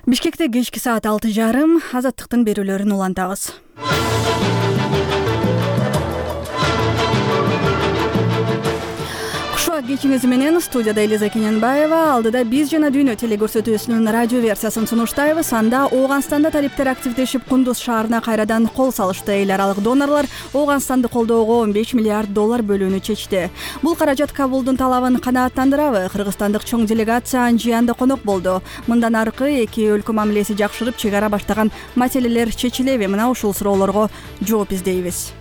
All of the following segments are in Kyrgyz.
Бишкекте кечки саат 6:30 азаттыктын берүүлөрүн улантабыз. Кечиңиз менен студияда Элиза Кененбаева, алдыда биз жана дүйнө телекөрсөтүүсүнүн радио версиясын сунуштайбыз. Анда Ооганстанда талиптер активдешип, Кундуз шаарына кайрадан кол салышты. Эл аралык донорлор Ооганстанды колдоого $15 миллиард бөлүүнү чечти. Бул каражат Кабулдун талабын канааттандырабы? Кыргызстандык чоң делегация Анжиянда конок болду. Мындан аркы эки өлкө мамилеси жакшырып, чек ара баштаган маселелер чечилеби? Мына ушул суроолорго жооп издейбиз.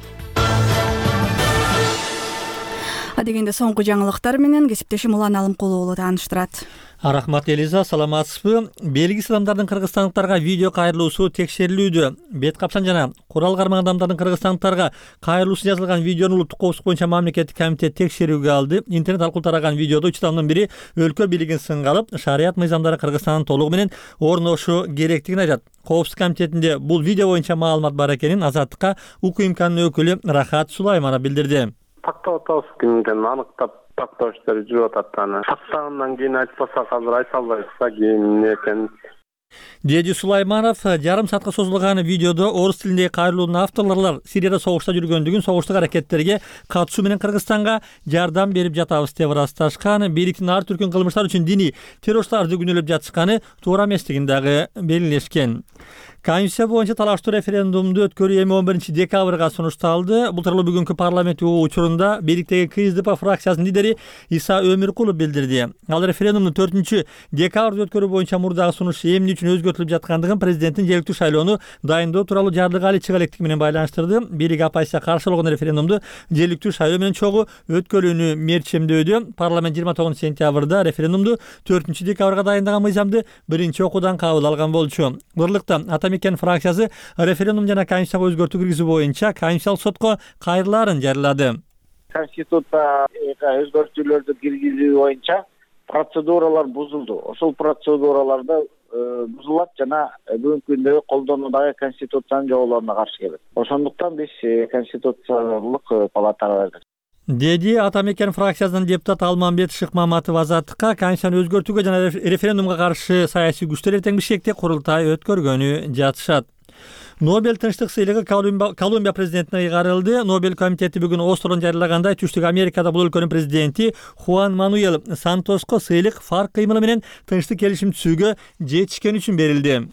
Адегенде соңку жаңылыктар менен кесиптешим Улан Алымкулуу тааныштырат. Рахмат Элиза, саламатсызбы? Белгисиз адамдардын кыргызстандыктарга видео кайрылуусу текшерилүүдө. Бет капчан жана курал карман адамдардын кыргызстандыктарга кайрылуусу жазылган видеону улуттук коопсуздук боюнча мамлекеттик комитет текшерүүгө алды. Интернет аркылуу тараган видеодо 3 адамдын бири өлкө бийлигин сынга алып, шарият мыйзамдары Кыргызстандын толугу менен орношу керектигин айтат. Коопсуздук комитетинде бул видео боюнча маалымат бар экенин Азаттыкка УКМКнын өкүлү Рахат Сулайманов билдирди. Тактап атабыз, кимден аныктап тактоо иштери жүрүп атат. Тактагандан кийин айтпасак азыр айта албайбыз, кийин эмне экенин. Деди Сулайманов жарым саатка созулган видеодо орус тилиндеги кайрылуунун авторлору Сирияда согушта жүргөндүгүн, согуштук аракеттерге катышуу менен Кыргызстанга жардам берип жатабыз деп ырасташкан. Бийликтин ар түркүн кылмыштар үчүн диний террористтарды күнөөлөп жатышканы туура эместигин дагы белгилешкен. Конституция боюнча талаштуу референдумду өткөрүү эми 11 декабрга сунушталды. Бул тууралуу бүгүнкү парламент учурунда бийликтеги КСДП фракциясынын лидери Иса Өмүркулов билдирди. Ал референдумду 4 декабрда өткөрүү боюнча мурдагы сунуш эмне үчүн өзгөртүлүп жаткандыгын президенттин жергиликтүү шайлоону дайындоо тууралуу жардык али чыга электиги менен байланыштырды. Бийлик оппозиция каршы болгон референдумду жергиликтүү шайлоо менен чогуу өткөрүүнү мерчемдөөдө. Парламент 29 сентябрда референдумду 4 декабрга дайындаган мыйзамды биринчи окуудан кабыл алган болчу. Бурлукта Атамекен фракциясы референдум жана конституцияга өзгөртүү киргизүү боюнча конституциялык сотко кайрылаарын жарыялады. Конституцияга өзгөртүүлөрдү киргизүү боюнча процедуралар бузулду. Ошол процедураларда бузулат жана бүгүнкү күндө колдонуудагы конституциянын жоболоруна каршы келет. Ошондуктан биз конституциялык палатага бердик. Деди Атамекен фракциясынын депутаты Алмамбет Шыкмаматов Азаттыкка конституцияны өзгөртүүгө жана референдумга каршы саясий күчтөр эртең бишкекте курултай өткөргөнү жатышат. Нобель тынчтык сыйлыгы Колумбия президентине ыйгарылды. Нобель комитети бүгүн Ослодон жарыялагандай Түштүк Америкада бул өлкөнүн президенти Хуан Мануэль Сантоско сыйлык фарк кыймылы менен тынчтык келишим түзүүгө жетишкени үчүн берилди.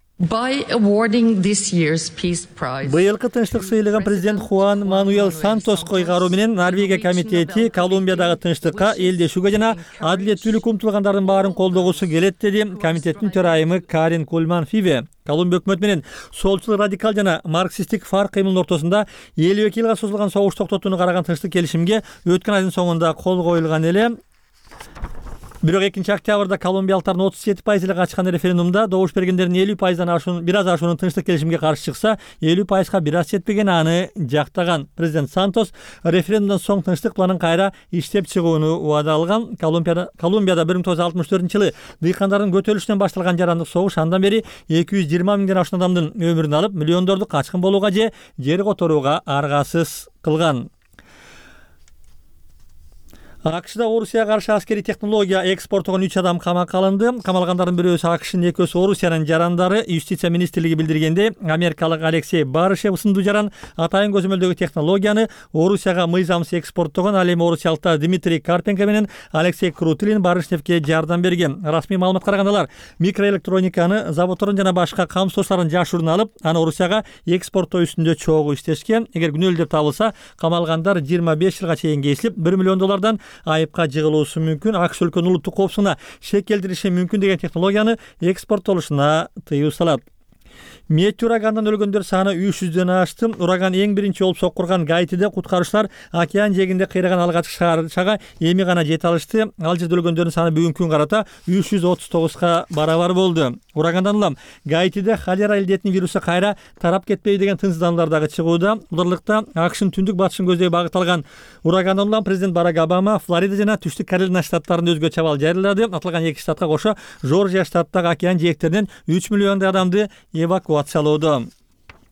Быйылкы тынчтык сыйлыгын президент Хуан Мануэль Сантоско ыйгаруу менен Норвегия комитети Колумбиядагы тынчтыкка, элдешүүгө жана адилеттүүлүккө умтулгандардын баарын колдогусу келет, деди комитеттин төрайымы Карин Кульман Фиве. Колумбия өкмөтү менен солчул радикал жана марксисттик фарк кыймылдын ортосунда 52 жылга созулган согуш токтотууну караган тынчтык келишимге өткөн айдын соңунда кол коюлган эле. Бирок 2 октябрда колумбиялыктардын 37% эле катышкан референдумда добуш бергендердин 50%дан бир аз ашуунун тынчтык келишимге каршы чыкса, 50%га бир аз жетпеген аны жактаган. Президент Сантос референдумдан соң тынчтык планын кайра иштеп чыгууну убада алган. Колумбияда 1964-жылы дыйкандардын көтөрүлүшүнөн башталган жарандык согуш андан бери 220 миңден ашуун адамдын өмүрүн алып, миллиондорду качкын болууга же жер которууга аргасыз кылган. АКШда Орусияга каршы аскери технология экспорттогон 3 адам камакка алынды. Камалгандардын бирөөсү АКШнын, экөөсү Орусиянын жарандары. Юстиция министрлиги билдиргенде, америкалык Алексей Барышев сындуу жаран атайын көзөмөлдөгү технологияны Орусияга мыйзамсыз экспорттогон. Ал эми орусиялыктар Дмитрий Карпенко менен Алексей Крутилин Барышевке жардам берген. Расмий маалыматка караганда алар микроэлектрониканы, заводдордун жана башка камсыздоштарын жашыруун алып, аны Орусияга экспорттоо үстүндө чогуу иштешкен. Эгер күнөөлүү деп табылса, камалгандар 25 жылга чейин кесилип, $1 миллион айыпка жыгылуусу мүмкүн. АКШ өлкөнүн улуттук коопсуздугуна шек келтириши мүмкүн деген технологияны экспорттолушуна тыюу салат. Метео урагандан өлгөндөр саны 300дөн ашты. Ураган эң биринчи болуп соккурган Гаитиде куткаруучулар океан жээгинде кыйраган алгачкы шаарчага эми гана жете алышты. Ал жерде өлгөндөрдүн саны бүгүнкү күнгө карата 339га барабар болду. Урагандан улам Гаитиде холера илдетинин вирусу кайра тарап кетпейби деген тынчсыздануулар дагы чыгууда. Ударлыкта АКШнын түндүк батышын көздөй багытталган урагандан улам президент Барак Обама Флорида жана Түштүк Каролина штаттарында өзгө чабал жарыялады. Аталган эки штатка кошо Жоржия штатындагы океан жээктеринен 3 миллиондой адамды эвакуациялоодо.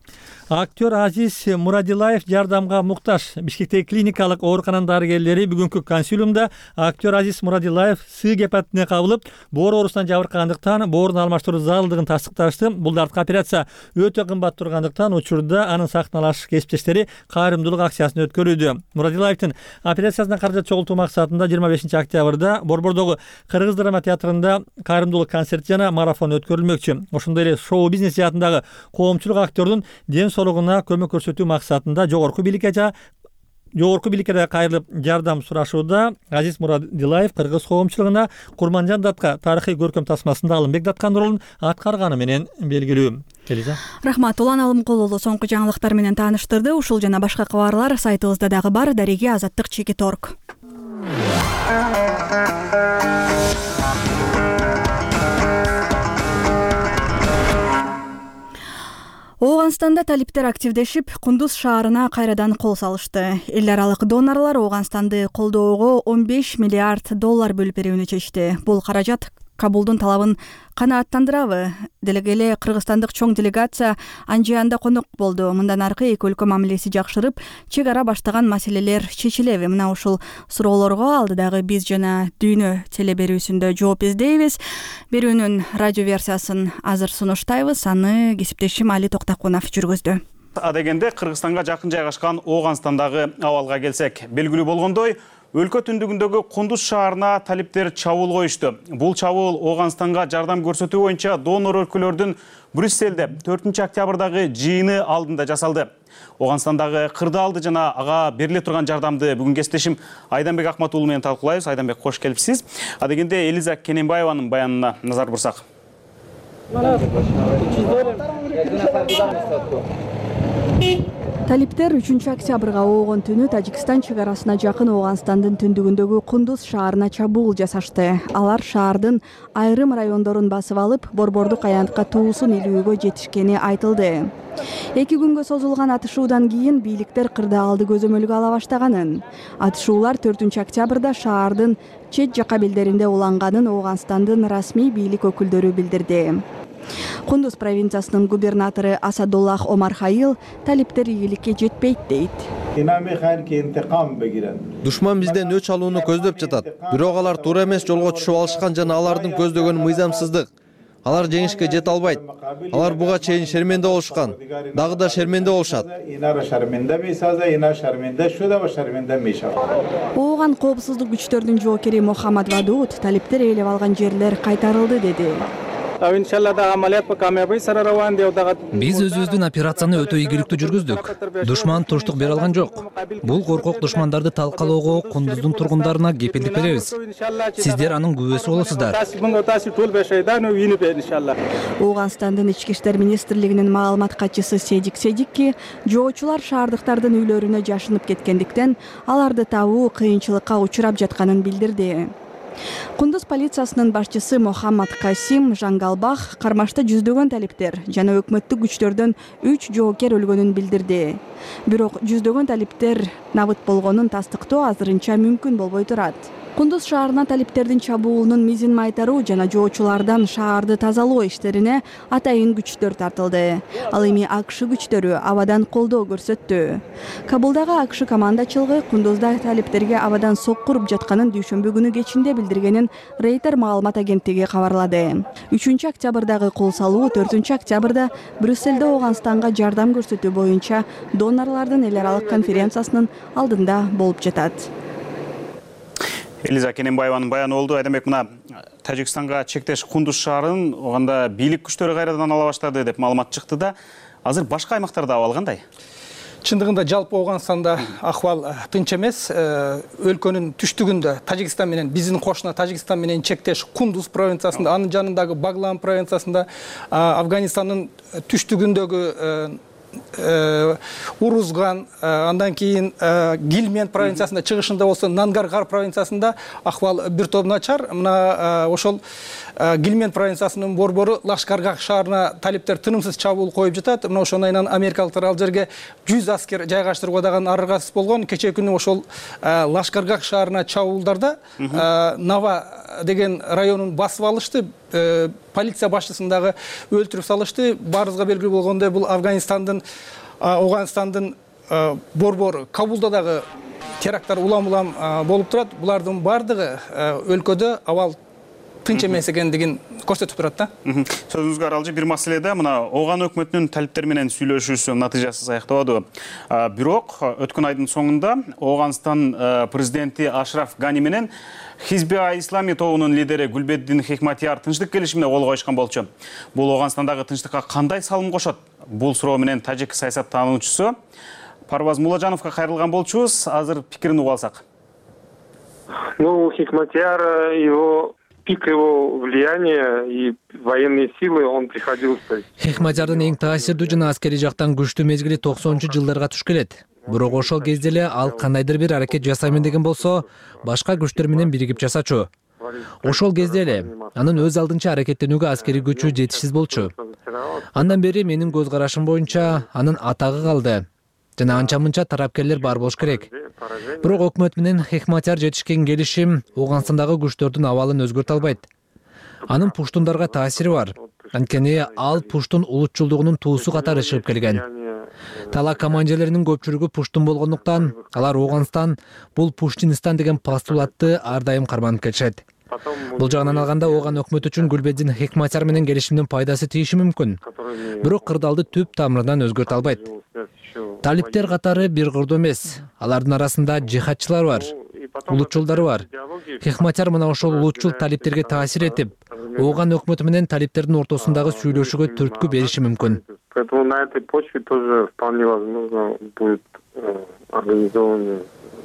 Актер Азиз Мурадилаев жардамга муктаж. Бишкектеги клиникалык оорукананын дарыгерлери бүгүнкү консилиумда актер Азиз Мурадилаев сый гепатитине кабылып, боор оорусунан жабыркагандыктан боорун алмаштыруу зарылдыгын тастыкташты. Бул дарткы операция өтө кымбат тургандыктан учурда анын сахналаш кесиптештери кайрымдуулук акциясын өткөрүүдө. Мурадилаевдин операциясына каражат чогултуу максатында 25 октябрда Борбордогу Кыргыз драма театрында кайрымдуулук концерт жана марафон өткөрүлмөкчү. Ошондой эле шоу-бизнес жаатындагы коомчулук актердун ден соолугуна көмөк көрсөтүү максатында жогорку бийликке да кайрылып жардам сурашууда. Азиз Мурадилаев кыргыз коомчулугуна Курманжан датка тарыхый көркөм тасмасында Алымбек Даткан ролун аткарганы менен белгилүү. Элиза. Рахмат. Улан Алымкулуулу соңку жаңылыктар менен тааныштырды. Ушул жана башка кабарлар сайтыбызда дагы бар. Дареги Азаттык _org. Ооганстанда талиптер активдешип, Кундуз шаарына кайрадан кол салышты. Эл аралык донорлор Ооганстанды колдоого $15 миллиард бөлүп берүүнү чечти. Бул каражат Кабулдун талабын канааттандырабы? Делегеле кыргызстандык чоң делегация Анжиянда конок болду. Мындан аркы эки өлкө мамилеси жакшырып, чек ара баштаган маселелер чечилеби? Мына ушул суроолорго алдыдагы биз жана Дүйнө телеберүүсүндө жооп издейбиз. Берүүнүн радио версиясын азыр сунуштайбыз. Аны кесиптешим Али Токтакунов жүргүздү. Адегенде Кыргызстанга жакын жайгашкан Ооганстандагы абалга келсек, белгилүү болгондой, өлкө түндүгүндөгү Кундуз шаарына талиптер чабуул коюшту. Бул чабуул Ооганстанга жардам көрсөтүү боюнча донор өлкөлөрдүн Брюсселде 4 октябрдагы жыйыны алдында жасалды. Ооганстандагы кырдаалды жана ага бериле турган жардамды бүгүн кесиптешим Айданбек Акматуулу менен талкуулайбыз. Айданбек, кош келипсиз. Адегенде Элиза Кененбаеванын баянына назар бурсак. Талиптер 3 октябрга оогон түнү Тажикстан чек арасына жакын Ооганстандын түндүгүндөгү Кундуз шаарына чабуул жасашты. Алар шаардын айрым райондорун басып алып, борбордук аянтка туусун илүүгө жетишкени айтылды. 2 күнгө созулган атышуудан кийин бийликтер кырдаалды көзөмөлгө ала баштаганын. Атышуулар 4 октябрда шаардын чет жака белдеринде уланганын Ооганстандын расмий бийлик өкүлдөрү билдирди. Кундуз провинциясынын губернатору Асадуллах Омархайыл талиптер ийгиликке жетпейт дейт. Душман бизден өч алууну көздөп жатат. Бирок алар туура эмес жолго түшүп алышкан жана алардын көздөгөнү мыйзамсыздык. Алар жеңишке жете албайт. Алар буга чейин шерменде болушкан. Дагы да шерменде болушат. Ооган коопсуздук күчтөрдүн жоокери Мохаммад Вадуд талиптер ээлеп алган жерлер кайтарылды деди. Биз өзүбүздүн операцияны өтө ийгиликтүү жүргүздүк. Душман туруштук бере алган жок. Бул коркок душмандарды талкалоого Кундуздун тургундарына кепилдик беребиз. Сиздер анын күбөсү болосуздар. Ооганстандын ички иштер министрлигинин маалымат катчысы Седик Седикки жоочулар шаардыктардын үйлөрүнө жашынып кеткендиктен аларды табуу кыйынчылыкка учурап жатканын билдирди. Кундуз полициясынын башчысы Мохаммад Касим Жангалбах кармашта жүздөгөн талиптер жана өкмөттүк күчтөрдөн 3 жоокер өлгөнүн билдирди. Бирок жүздөгөн талиптер набыт болгонун тастыктоо азырынча мүмкүн болбой турат. Кундуз шаарына талиптердин чабуулунун мизин майтаруу жана жоочулардан шаарды тазалоо иштерине атайын күчтөр тартылды. Ал эми АКШ күчтөрү абадан колдоо көрсөттү. Кабулдагы АКШ командачылыгы Кундузда талиптерге абадан соккуруп жатканын дүйшөмбү күнү кечинде билдиргенин Рейтер маалымат агенттиги кабарлады. 3 октябрдагы кол салуу 4 октябрда Брюсселде Ооганстанга жардам көрсөтүү боюнча донорлордун эл аралык конференциясынын алдында болуп жатат. Элиза Кененбаеванын баяны болду. Айданбек, мына Тажикстанга чектеш Кундуз шаарын оганда бийлик күчтөрү кайрадан ала баштады деп маалымат чыкты да. Азыр башка аймактарда абал кандай? Чындыгында жалпы Ооганстанда акыбал тынч эмес. Өлкөнүн түштүгүндө Тажикстан менен биздин кошуна Тажикстан менен чектеш Кундуз провинциясында, анын жанындагы Баглан провинциясында, Афганистандын түштүгүндөгү Урузган, андан кийин Гилмен провинциясында, чыгышында болсо Нангаргар провинциясында акыбал бир топ начар. Мына ошол Гилмен провинциясынын борбору Лашкаргах шаарына талиптер тынымсыз чабуул коюп жатат. Мына ошондон кийин америкалыктар ал жерге 100 аскер жайгаштырууга дагы аргасыз болгон. Кечээ күнү ошол Лашкаргах шаарына чабуулдарда Нава деген районун басып алышты. Полиция башчысын дагы өлтүрүп салышты. Баарыбызга белгилүү болгондой, бул Афганистандын Ауганстандын борбору Кабулда дагы теракттар улам болуп турат. Булардын бардыгы өлкөдө абал тынч эмес экендигин көрсөтүп турат да. Сөзүңүзгө аралжы бир маселеде мына Ооган өкмөтүнүн талиптери менен сүйлөшүүсү натыйжасыз аяктабады. Бирок өткөн айдын соңунда Ооганстан президенти Ашраф Гани менен Хизби Ислами тобунун лидери Гулбеддин Хикматияр тынчтык келишимине кол коюшкан болчу. Бул Оогандагы тынчтыкка кандай салым кошот? Бул суроо менен тажик саясаттануучусу Парваз Мулажановго кайрылган болчубуз. Азыр пикирин угуп алсак. Хикматияр, его пик его влияния и военные силы он приходил. Хикматиярдын эң таасирдүү жана аскери жактан күчтүү мезгили 90-жылдарга туш келет. Бирок ошол кезде эле ал кандайдыр бир аракет жасаймын деген болсо, башка күчтөр менен биригип жасачу. Ошол кезде эле анын өз алдынча аракеттенүүгө аскери күчү жетишсиз болчу. Андан бери менин көз карашым боюнча анын атагы калды. Жана анча-мынча тарапкерлер бар болуш керек. Бирок өкмөт менен Хикматияр жетишкен келишим Ооганстандагы күчтөрдүн абалын өзгөртө албайт. Анын пуштундарга таасири бар. Анткени ал пуштун улутчулдугунун туусу катары чыгып келген. Талак командирлеринин көпчүлүгү пуштун болгондуктан алар Ооганстан бул Пуштинистан деген постулатты ар дайым карманып келишет. Бул жагынан алганда Ооган өкмөт үчүн Гулбеддин Хикматияр менен келишимдин пайдасы тийиши мүмкүн. Бирок кырдаалды түп тамырынан өзгөртө албайт. Талиптер катары бир курду эмес. Алардын арасында жихадчылар бар, улутчулдар бар. Хикматияр мына ошол улутчул талиптерге таасир этип, Ооган өкмөтү менен талиптердин ортосундагы сүйлөшүүгө түрткү бериши мүмкүн. Поэтому на этой почве тоже вполне возможно будет организован.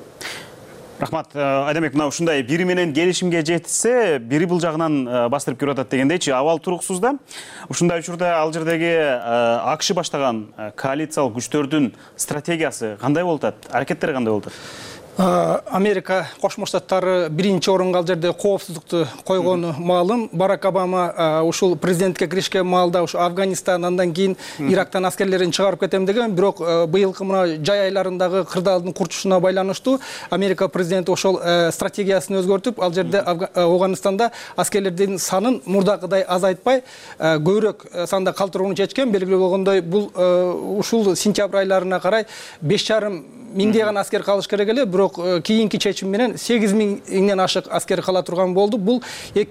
Рахмат, Айдамбек, мына ушундай бири менен келишимге жетсе, бири бул жагынан бастырып көрүп атат дегендейчи, абал туруксуз да. Ушундай учурда ал жердеги АКШ баштаган коалициялык күчтөрдүн стратегиясы кандай болуп атат? Аракеттери кандай болуп атат? Америка Кошмо Штаттары биринчи орунга ал жерде коопсуздукту койгону маалым. Барак Обама ушул президентке киришкен маалда ушу Афганистан, андан кийин Ирактан аскерлерин чыгарып кетем деген, бирок быйылкы мына жай айларындагы кырдаалдын курчушуна байланыштуу Америка президенти ошол стратегиясын өзгөртүп, ал жерде Ооганстанда аскерлердин санын мурдакыдай азайтпай, көбүрөөк санда калтырууну чечкен. Белгилүү болгондой, бул ушул сентябрь айларына карай 5,5 миңдеген аскер калыш керек эле, бирок кийинки чечим менен 8,000-ден ашык аскер кала турган болду. Бул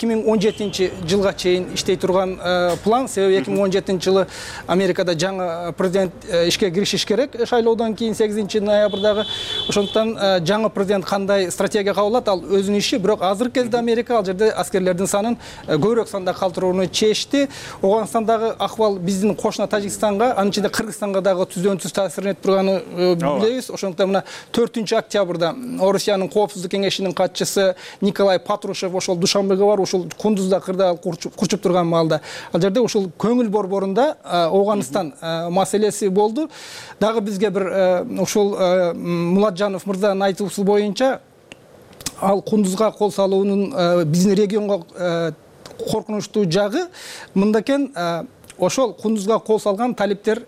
2017-жылга чейин иштей турган план. Себеби 2017-жылы Америкада жаңы президент ишке киришиш керек. Шайлоодон кийин 8-ноябрдагы. Ошондуктан жаңы президент кандай стратегия кабыл алат, ал өзүнүн иши. Бирок азыркы кезде Америка ал жерде аскерлердин санын көбүрөөк санда калтырууну чечти. Ооганстандагы акыбал биздин кошуна Тажикстанга, анын ичинде Кыргызстанга дагы түздөн-түз таасирин этип турганын билебиз. Ошондуктан мына 4-октябрда Орусиянын коопсуздук кеңешинин катчысы Николай Патрушев ошол Душанбеге бар, ошол Кундузда кырдаал курчуп турган маалда ал жерде ошол көңүл борборунда Ооганстан маселеси болду. Дагы бизге бир ошол Муладжанов мырзанын айтуусу боюнча ал Кундузга кол салуунун биздин регионго коркунучтуу жагы мында экен. Ошол Кундузга кол салган талиптер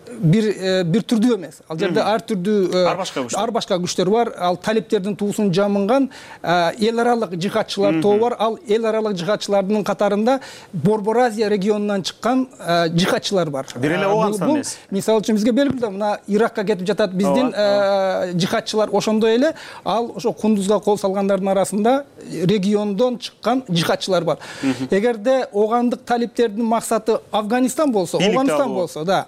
бир түрдүү эмес. Ал жерде ар түрдүү ар башка күчтөр бар. Ал талиптердин туусун жамынган эл аралык жихадчылар тобу бар. Ал эл аралык жихадчылардын катарында Борбор Азия регионунан чыккан жихадчылар бар. Бир эле Ооганстан эмес. Мисалы үчүн бизге белгилүү, мына Иракка кетип жатат биздин жихадчылар, ошондой эле ал ошо Кундузга кол салгандардын арасында региондон чыккан жихадчылар бар. Эгерде оогандык талиптердин максаты Афганистан болсо, Ооганстан болсо да,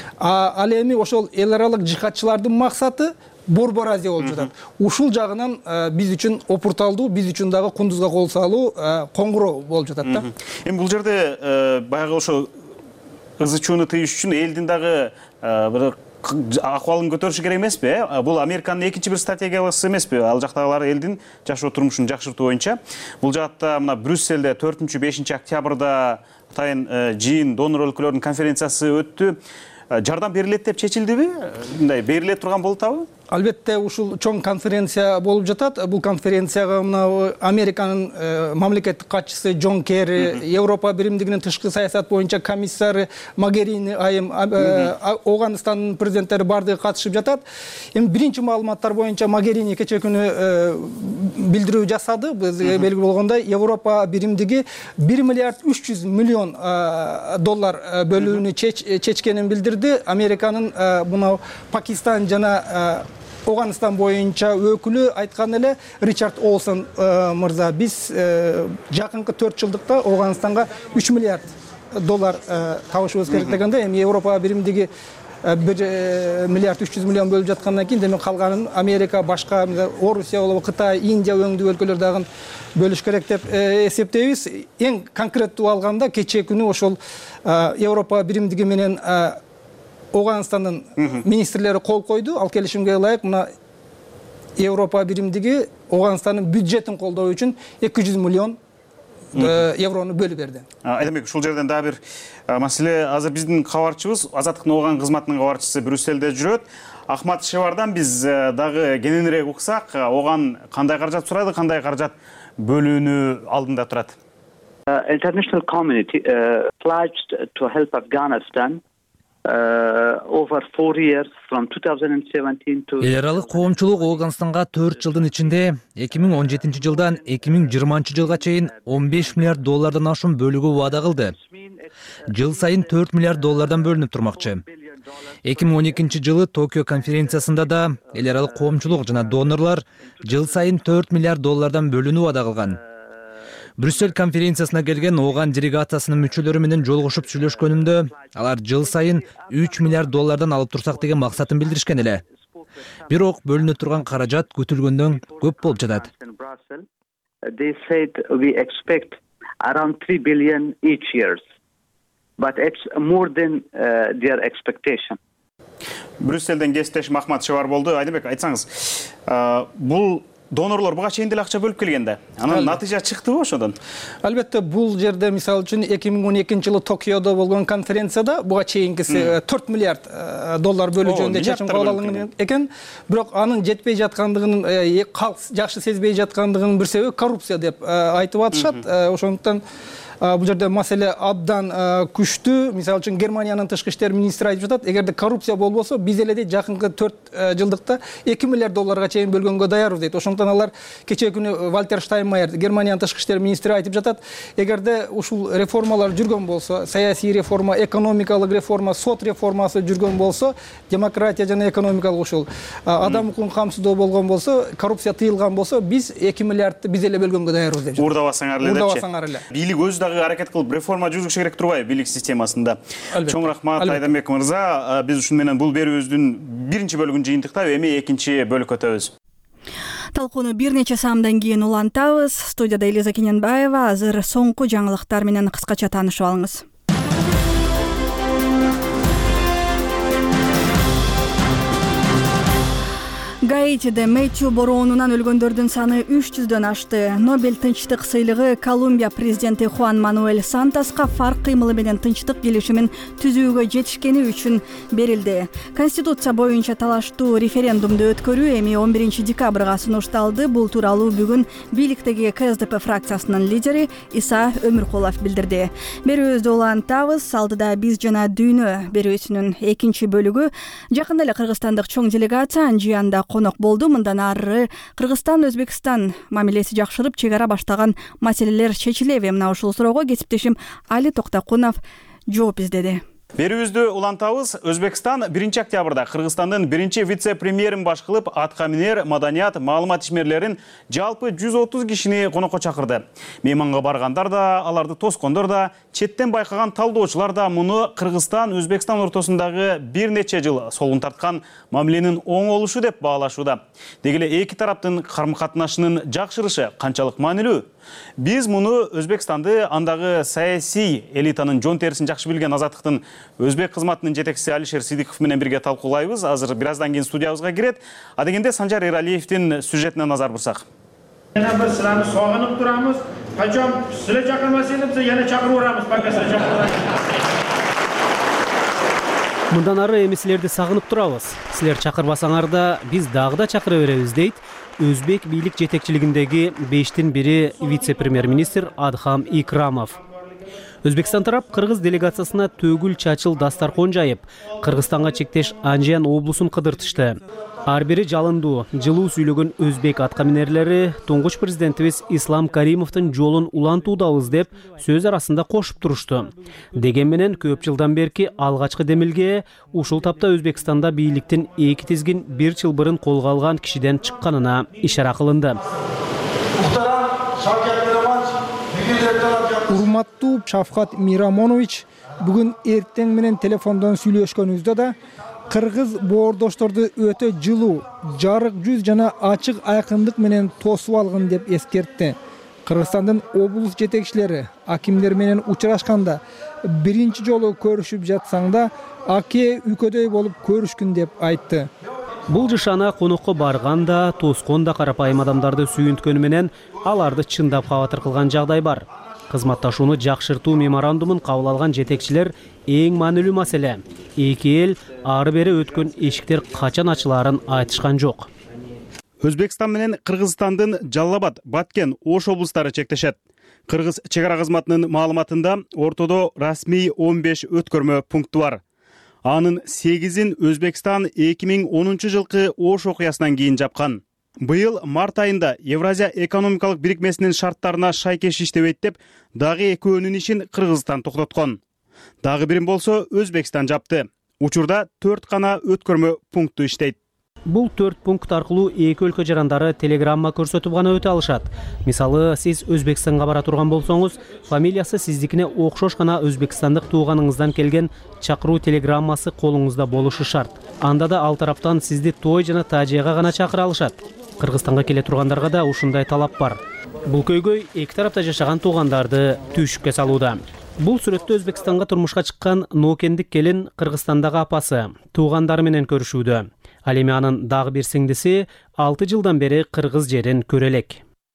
ал эми ошол эл аралык жихадчылардын максаты Борбор Азия болуп жатат. Ушул жагынан биз үчүн опурталдуу, биз үчүн дагы Кундузга кол салуу коңгуроо болуп жатат да. Эми бул жерде баягы ошо ызычууну тыйыш үчүн элдин дагы бир акыбалын көтөрүшү керек эмеспи? Бул Американын экинчи бир стратегиясы эмеспи? Ал жактагылар элдин жашоо турмушун жакшыртуу боюнча. Бул жакта мына Брюсселде 4-5 октябрда атайын жыйын донор өлкөлөрдүн конференциясы өттү. Жардам берилет деп чечилдиби? Мындай бериле турган болуп атабы? Албетте ушул чоң конференция болуп жатат. Бул конференцияга мына Американын мамлекеттик катчысы Джон Керри, Европа биримдигинин тышкы саясат боюнча комиссары Могерини айым, Оганстандын президенттери бардыгы катышып жатат. Эми биринчи маалыматтар боюнча Могерини кечээ күнү билдирүү жасады. Бизге белгилүү болгондой, Европа биримдиги 1 миллиард 300 миллион доллар бөлүүнү чечкенин билдирди. Американын мына Пакистан жана Оганстан боюнча өкүлү айткан эле Ричард Олсон мырза, биз жакынкы 4 жылдыкта Оганстанга 3 миллиард доллар табышыбыз керек дегенде, эми Европа биримдиги 1 миллиард 300 миллион бөлүп жаткандан кийин демек калганын Америка, башка Орусия болобу, Кытай, Индия өңдүү өлкөлөр дагы бөлүш керек деп эсептейбиз. Эң конкреттүү алганда кечээ күнү ошол Европа биримдиги менен Оганстандын министрлери кол койду. Ал келишимге ылайык мына Европа биримдиги Оганстандын бюджетин колдоо үчүн 200 миллион еврону бөлүп берди. Демек, ушул жерден дагы бир маселе, азыр биздин кабарчыбыз, Азаттыктын Оган кызматынын кабарчысы Брюсселде жүрөт. Ахмат Шевардан биз дагы кененирээк уксак, Оган кандай каражат сурады, кандай каражат бөлүүнү алдында турат? International community pledged to help Afghanistan over 4 years from 2017 to Эл аралык коомчулук Оганстанга 4 жылдын ичинде 2017 жылдан 2020 жылга чейин 15 миллиард доллардан ашуун бөлүүгө убада кылды. Жыл сайын 4 миллиард доллардан бөлүнүп турмакчы. 2012 жылы Токио конференциясында да эл аралык коомчулук жана донорлор жыл сайын 4 миллиард доллардан бөлүүнү убада кылган. Брюссель конференциясына келген Оган делегациясынын мүчөлөрү менен жолугушуп сүйлөшкөнүмдө алар жыл сайын 3 миллиард доллардан алып турсак деген максатын билдиришкен эле. Бирок бөлүнө турган каражат күтүлгөндөн көп болуп жатат. They said we expect around 3 billion each year. But it's more than their expectation. Брюсселден кесиптешим Ахмат Шевар болду. Айдемек, айтсаңыз, бул донорлор буга чейин деле акча бөлүп келгенде, анын натыйжа чыктыбы ошодон? Албетте, бул жерде мисалы үчүн 2012 жылы Токиодо болгон конференцияда буга чейинкиси 4 миллиард доллар бөлүү жөнүндө чечим кабыл алынган экен. Бирок анын жетпей жаткандыгын, калк жакшы сезбей жаткандыгынын бир себеби коррупция деп айтып атышат. Ошондуктан бул жерде маселе абдан күчтүү. Мисалы үчүн Германиянын тышкы иштер министри айтып жатат, эгерде коррупция болбосо, биз эле жакынкы 4 жылдыкта 2 миллиард долларга чейин бөлгөнгө даярбыз дейт. Ошондуктан алар кечээ күнү Вальтер Штайнмайер, Германиянын тышкы иштер министри айтып жатат, эгерде ушул реформалар жүргөн болсо, саясий реформа, экономикалык реформа, сот реформасы жүргөн болсо, демократия жана экономикалык ушул адам укугун камсыздоо болгон болсо, коррупция тыйылган болсо, биз 2 миллиардты биз эле бөлгөнгө даярбыз деп. Уурдабасаңар эле депчи. Уурдабасаңар эле. Бийлик өзү дагы аракет кылып реформа жүргүзүш керек турбайбы бийлик системасында? Чоң рахмат Айдамбек мырза. Биз ушун менен бул берүүбүздүн биринчи бөлүгүн жыйынтыктап, эми экинчи бөлүккө өтөбүз. Талкууну бир нече саамдан кийин улантабыз. Студияда Элиза Кененбаева. Азыр соңку жаңылыктар менен кыскача таанышып алыңыз. Гаитиде Мэтью бороонунан өлгөндөрдүн саны 300дөн ашты. Нобель тынчтык сыйлыгы Колумбия президенти Хуан Мануэль Сантоска фарк кыймылы менен тынчтык келишимин түзүүгө жетишкени үчүн берилди. Конституция боюнча талаштуу референдумду өткөрүү эми 11 декабрга сунушталды. Бул тууралуу бүгүн бийликтеги КСДП фракциясынын лидери Иса Өмүркулов билдирди. Берүүбүздү улантабыз. Алдыда биз жана дүйнө берүүсүнүн экинчи бөлүгү. Жакында эле кыргызстандык чоң делегация Анжиянда конок болду. Мындан ары Кыргызстан Өзбекстан мамилеси жакшырып, чек ара баштаган маселелер чечилеби? Мына ушул суроого кесиптешим Али Токтакунов жооп издеди. Берүүбүздү улантабыз. Өзбекстан 1 октябрда Кыргызстандын биринчи вице-премьерин баш кылып, атка минер, маданият, маалымат ишмерлерин жалпы 130 кишини конокко чакырды. Мейманга баргандар да, аларды тоскондор да, четтен байкаган талдоочулар да муну Кыргызстан, Өзбекстан ортосундагы бир нече жыл солун тарткан мамиленин оң болушу деп баалашууда. Деги эле эки тараптын карым-катнашынын жакшырышы канчалык маанилүү? Биз муну Өзбекстанды, андагы саясий элитанын жон терисин жакшы билген Азаттыктын Өзбек кызматынын жетекчиси Алишер Сидиков менен бирге талкуулайбыз. Азыр бир аздан кийин студиябызга кирет. Адегенде Санжар Эралиевдин сюжетине назар бурсак. Yana bir sizlarni sog'inib turamiz. Qachon sizlar chaqirmasangiz biz yana chaqiraveramiz, пока sizlar chaqirmaysiz. Мындан ары эми силерди сагынып турабыз. Силер чакырбасаңар да биз дагы да чакыра беребиз дейт Өзбек бийлик жетекчилигиндеги 5-тин бири вице-премьер-министр Адхам Икрамов. Өзбекстан тарап кыргыз делегациясына төгүл чачыл дастаркон жайып, Кыргызстанга чектеш Анжиян облусун кыдыртышты. Ар бири жалындуу, жылуу сүйлөгөн өзбек аткаминерлери туңгуч президентибиз Ислам Каримовдун жолун улантуудабыз деп сөз арасында кошуп турушту. Деген менен көп жылдан берки алгачкы демилге ушул тапта Өзбекстанда бийликтин эки тизгин бир чылбырын колго алган кишиден чыкканына ишара кылынды. Урматтуу Шавкат Мирамонович, бүгүн эртең менен телефондон сүйлөшкөнүбүздө да кыргыз боордошторду өтө жылуу, жарык жүз жана ачык айкындык менен тосуп алгын деп эскертти. Кыргызстандын облус жетекчилери акимдер менен учурашканда биринчи жолу көрүшүп жатсаң да аке үкөдөй болуп көрүшкүн деп айтты. Бул жышана конокко барган да, тоскон да карапайым адамдарды сүйүнткөнү менен аларды чындап кабатыр кылган жагдай бар. Кызматташууну жакшыртуу меморандумун кабыл алган жетекчилер эң маанилүү маселе. Эки эл ары бери өткөн эшиктер качан ачылаарын айтышкан жок. Өзбекстан менен Кыргызстандын Жалал Абад, Баткен, Ош облустары чектешет. Кыргыз чек ара кызматынын маалыматында ортодо расмий 15 өткөрмө пункту бар. Анын 8-ин Өзбекстан 2010 жылкы Ош окуясынан кийин жапкан. Быйыл март айында Евразия экономикалык бирикмесинин шарттарына шайкеш иштебейт деп дагы экөөнүн ишин Кыргызстан токтоткон. Дагы бирин болсо Өзбекстан жапты. Учурда 4 гана өткөрмө пункту иштейт. Бул 4 пункт аркылуу эки өлкө жарандары телеграмма көрсөтүп гана өтө алышат. Мисалы, сиз Өзбекстанга бара турган болсоңуз, фамилиясы сиздикине окшош гана өзбекстандык тууганыңыздан келген чакыруу телеграммасы колуңузда болушу шарт. Анда да ал тараптан сизди той жана тажияга гана чакыра алышат. Кыргызстанга келе тургандарга да ушундай талап бар. Бул көйгөй эки тарапта жашаган туугандарды түйшүккө салууда. Бул сүрөттө Өзбекстанга турмушка чыккан Нокендик келин Кыргызстандагы апасы, туугандары менен көрүшүүдө. Ал эми анын дагы бир сиңдиси 6 жылдан бери кыргыз жерин көрө элек.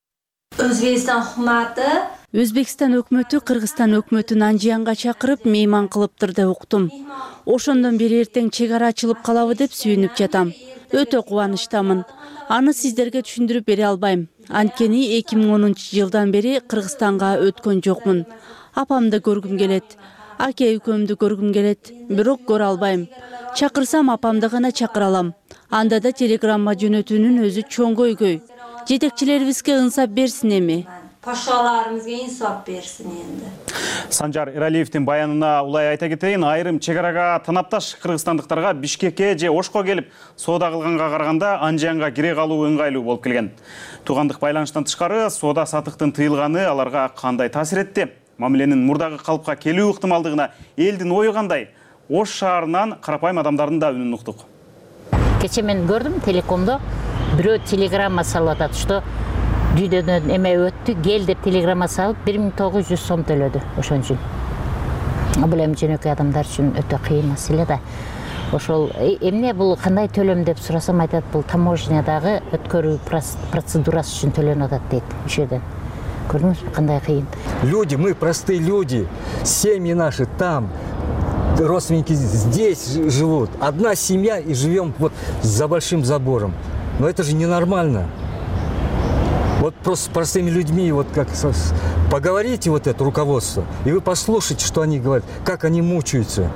Өзбекстан өкмөтү Кыргызстан өкмөтүн Анжиянга чакырып мейман кылыптыр деп уктум. Ошондон бери эртең чек ара ачылып калабы деп сүйүнүп жатам. Өтө кубанычтамын. Аны сиздерге түшүндүрүп бере албайм. Анткени 2010 жылдан бери Кыргызстанга өткөн жокмун. Апамды көргүм келет. Аке үкөмдү көргүм келет, бирок көрө албайм. Чакырсам апамды гана чакыра алам. Анда да телеграмма жөнөтүүнүн өзү чоң көйгөй. Жетекчилерибизге ынсап берсин эми. Пашаларыбызга инсап берсин энди. Санжар Эралиевдин баянына улай айта кетейин, айрым чек арага танапташ кыргызстандыктарга Бишкекке же Ошко келип соода кылганга караганда Анжиянга кире калуу ыңгайлуу болуп келген. Туугандык байланыштан тышкары соода сатыктын тыйылганы аларга кандай таасир этти? Мамиленин мурдагы калыпка келүү ыктымалдыгына элдин ою кандай? Ош шаарынан карапайым адамдардын да үнүн уктук. Кече мен көрдүм телекомдо бирөө телеграмма салып атат, что дүйдөнөн эме өттү, кел деп телеграмма салып 1900 сом төлөдү ошон үчүн. Бул эми жөнөкөй адамдар үчүн өтө кыйын маселе да. Ошол эмне бул кандай төлөм деп сурасам айтат, бул таможнядагы өткөрүү процедурасы үчүн төлөнүп атат дейт ошодон. Көрдүңүзбү кандай кыйын. Люди, мы простые люди, семьи наши там, родственники здесь живут. Одна семья и живем вот за большим забором. Но это же ненормально. Вот просто с простыми людьми, вот как поговорите вот это руководство, и вы послушайте, что они говорят, как они мучаются.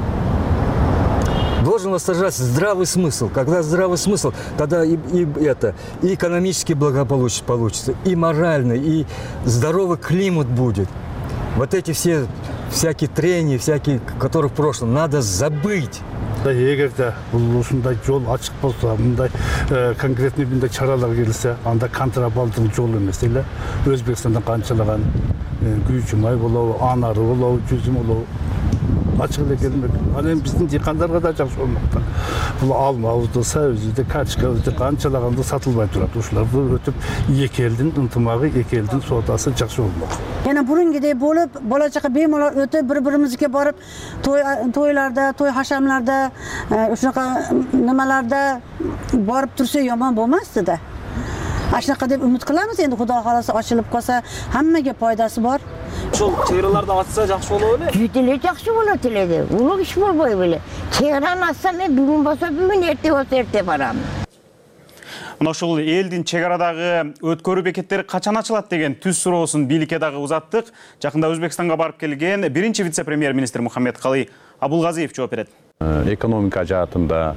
Должен восторжаться здравый смысл. Когда здравый смысл, тогда и экономически благополучие получится, и моральный, и здоровый климат будет. Вот эти все всякие трения, всякие, которые в прошлом, надо забыть. Эгерде бул ушундай жол ачык болсо, мындай конкретный мындай чаралар келсе, анда контрабандын жолу эмес эле Өзбекстанда канчалаган күйчү май болобу, анары болобу, жүзүм болобу ачык эле келмек. Ал эми биздин дыйкандарга да жакшы болмокта. Бул алмабызды, сабызды, качкабызды канчалаганды сатылбай турат. Ушуларды өтүп эки элдин ынтымагы, эки элдин соодасы жакшы болмок. Yana burungidey bo'lib, bola-chaqa bemalol o'tib, bir-birimizga borib, to'ylarda, to'y hashamlarda, shunaqa nimalarda borib tursa yomon bo'lmasdi-da. Shunaqa deb umid qilamiz, endi Xudo xolasa ochilib qolsa, hammaga foydasi bor. ошол чек араларды ачса жакшы болот эле. Бүт эле жакшы болот эле. Улуу иш болбой беле. Чек араны ачсам мен бүгүн болсо бүгүн, эрте болсо эрте барам. Мына ушул элдин чек арадагы өткөрүү бекеттери качан ачылат деген түз суроосун бийликке дагы узаттык. Жакында Өзбекстанга барып келген биринчи вице-премьер-министр Мухаммедкалый Абулгазиев жооп берет. Экономика жаатында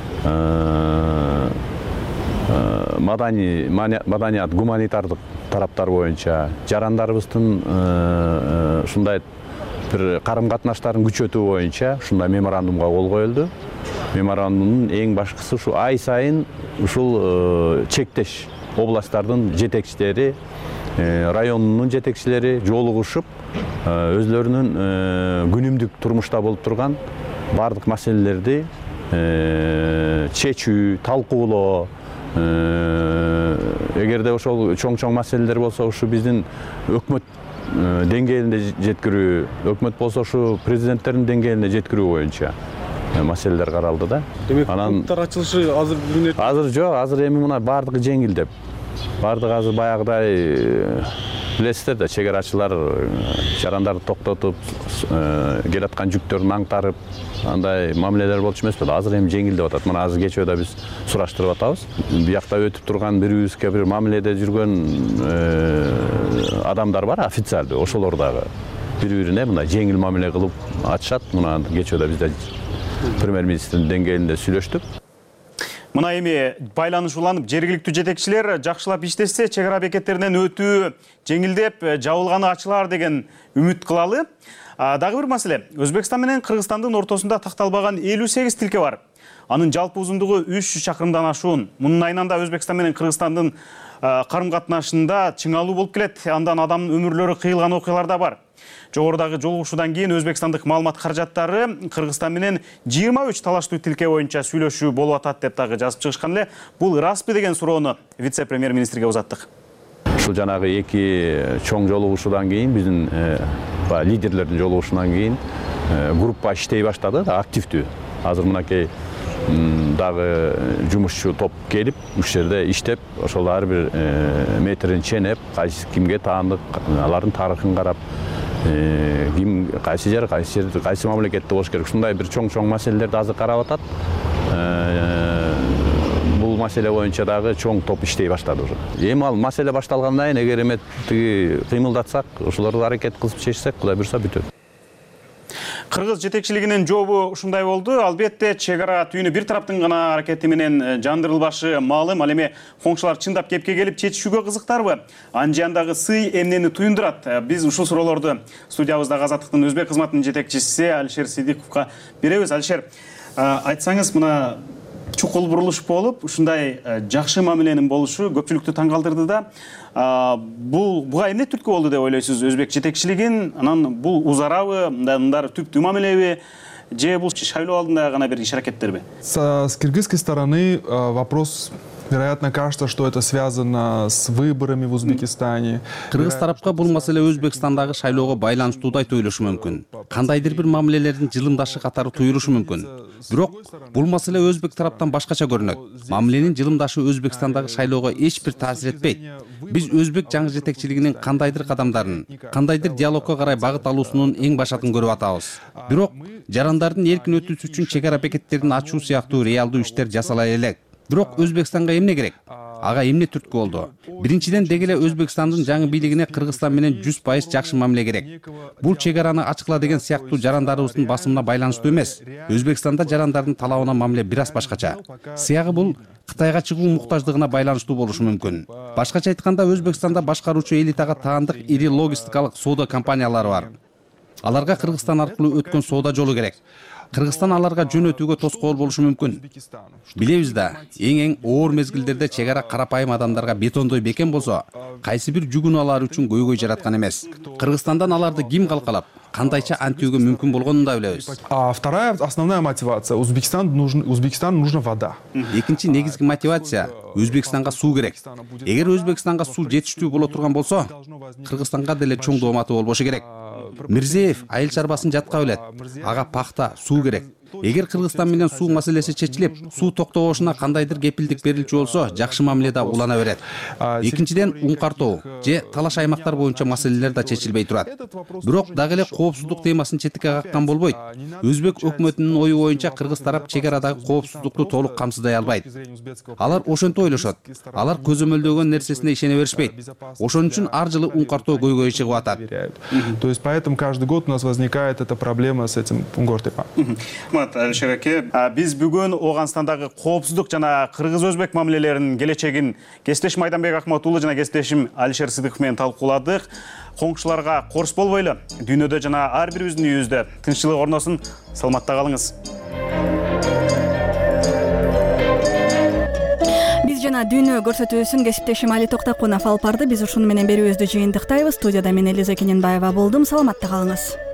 маданият, гуманитардык тараптар боюнча жарандарыбыздын ушундай бир карым-катнаштарын күчөтүү боюнча ушундай меморандумга кол коюлду. Меморандумдун эң башкысы ушу ай сайын ушул чектеш областтардын жетекчилери, районунун жетекчилери жолугушуп, өзлөрүнүн күнүмдүк турмушта болуп турган бардык маселелерди чечүү, талкуулоо, эгерде ошол чоң маселелер болсо ушу биздин өкмөт деңгээлинде жеткирүү, өкмөт болсо ушу президенттердин деңгээлинде жеткирүү боюнча маселелер каралды да. Демек, клубтар ачылышы азыр бүгүн азыр жок, азыр эми мына бардыгы жеңилдеп. Бардыгы азыр баягыдай билесиздер да, чек арачылар жарандарды токтотуп, келаткан жүктөрүн аңтарып, андай мамилелер болчу эмес беле. Азыр эми жеңилдеп атат. Мына азыр кечөөдө биз сураштырып атабыз. Биякта өтүп турган бирибизге бир мамиледе жүргөн адамдар бар, официалдуу. Ошолор дагы бири-бирине мындай жеңил мамиле кылып атышат. Мына кечөөдө бизде премьер-министрдин деңгээлинде сүйлөштүк. Мына эми байланыш уланып, жергиликтүү жетекчилер жакшылап иштешсе, чек ара бекеттеринен өтүү жеңилдеп, жабылганы ачылар деген үмүт кылалы. Дагы бир маселе. Өзбекстан менен Кыргызстандын ортосунда такталбаган 58 тилке бар. Анын жалпы узундугу 300 чакырымдан ашуун. Мунун айнанда Өзбекстан менен Кыргызстандын карым-катнашында чыңалуу болуп келет. Андан адамдын өмүрлөрү кыйылган окуялар да бар. Жогорудагы жолугушуудан кийин Өзбекстандык маалымат каражаттары Кыргызстан менен 23 талаштуу тилке боюнча сүйлөшүү болуп атат деп дагы жазып чыгышкан эле. Бул распы деген суроону вице-премьер-министрге узаттык. Ушул жанагы эки чоң жолугушуудан кийин биздин лидерлердин жолугушуудан кийин группа иштей баштады, активдүү. Азыр мынакей дагы жумушчу топ келип, ушул жерде иштеп, ошол ар бир метрин ченеп, кайсы кимге таандык, алардын тарыхын карап, ким кайсы жер, кайсы мамлекетте болуш керек. Ушундай бир чоң маселелерди азыр карап атат. Бул маселе боюнча дагы чоң топ иштей баштады уже. Эми ал маселе башталгандан кийин эгер эме кыймылдатсак, ошолорду аракет кылып чечсек, Кудай буйрса бүтөт. Кыргыз жетекчилигинин жообу ушундай болду. Албетте, чек ара түйүнү бир тараптын гана аракети менен жандырылбашы маалым. Ал эми коңшулар чындап кепке келип чечишүүгө кызыктарбы? Анжияндагы сый эмнени туюндурат? Биз ушул суроолорду студиябыздагы Азаттыктын өзбек кызматынын жетекчиси Алишер Сидиковго беребиз. Алишер, айтсаңыз, мына чукул бурулуш болуп, ушундай жакшы мамиленин болушу көпчүлүктү таң калтырды да. Буга эмне түрткү болду деп ойлойсуз? Өзбек жетекчилигин, анан бул узарабы, мындай түптүү мамилеби, же бул шайлоо алдында гана бир иш-аракеттерби? С кыргызской стороны вопрос, вероятно, кажется, что это связано с выборами в Узбекистане. Кыргыз тарапка бул маселе Өзбекстандагы шайлоого байланыштуудай туюлушу мүмкүн. Кандайдыр бир мамилелердин жылымдашы катары туюлушу мүмкүн. Бирок бул маселе өзбек тараптан башкача көрүнөт. Мамиленин жылымдашы Өзбекстандагы шайлоого эч бир таасир этпейт. Биз өзбек жаңы жетекчилигинин кандайдыр кадамдарын, кандайдыр диалогко карай багыт алуусунун эң башатын көрүп атабыз. Бирок жарандардын эркин өтүүсү үчүн чек ара бекеттерин ачуу сыяктуу реалдуу иштер жасалай элек. Бирок Өзбекстанга эмне керек? Ага эмне түрткү болду? Биринчиден деги эле Өзбекстандын жаңы бийлигине Кыргызстан менен 100% жакшы мамиле керек. Бул чек араны ачкыла деген сыяктуу жарандарыбыздын басымына байланыштуу эмес. Өзбекстанда жарандардын талабына мамиле бир аз башкача. Сыягы бул Кытайга чыгуу муктаждыгына байланыштуу болушу мүмкүн. Башкача айтканда, Өзбекстанда башкаруучу элитага таандык ири логистикалык соода компаниялары бар. Аларга Кыргызстан аркылуу өткөн соода жолу керек. Кыргызстан аларга жөн өтүүгө тоскоол болушу мүмкүн. Билебиз да, эң оор мезгилдерде чек ара карапайым адамдарга бетондой бекен болсо, кайсы бир жүгүн алар үчүн көйгөй жараткан эмес. Кыргызстандан аларды ким калкалап, кандайча антүүгө мүмкүн болгонун да билебиз. А вторая основная мотивация: Узбекистану нужна вода. Экинчи негизги мотивация: Өзбекстанга суу керек. Эгер Өзбекстанга суу жетиштүү боло турган болсо, Кыргызстанга деле чоң дооматы болбошу керек. Мирзиев айыл чарбасын жатка билет. Ага пахта, суу керек. эгер Кыргызстан менен суу маселеси чечилип, суу токтобошуна кандайдыр кепилдик берилчү болсо, жакшы мамиле да улана берет. Экинчиден, ун картоо же талаш аймактар боюнча маселелер да чечилбей турат. Бирок дагы эле коопсуздук темасын четикке каккан болбойт. Өзбек өкмөтүнүн ою боюнча Кыргыз тарап чек арадагы коопсуздукту толук камсыздай албайт. Алар ошентип ойлошот. Алар көзөмөлдөгөн нерсесине ишене беришпейт. Ошон үчүн ар жылы ун картоо көйгөйү чыгып атат. То есть поэтому каждый год у нас возникает эта проблема с этим унгортепа. Алишер аке, биз бүгүн Ооганстандагы коопсуздук жана кыргыз-өзбек мамилелеринин келечегин кесиптешим Айданбек Акмат уулу жана кесиптешим Алишер Сыдыков менен талкууладык. Коңшуларга корс болбойлу, дүйнөдө жана ар бирибиздин үйүбүздө тынччылык орносын. Саламатта калыңыз. Биз жана дүйнө көрсөтүүсүн кесиптешим Али Токтакунов алып барды. Биз ушуну менен берүүбүздү жыйынтыктайбыз. Студияда мен Элиза Кененбаева болдум. Саламатта калыңыз.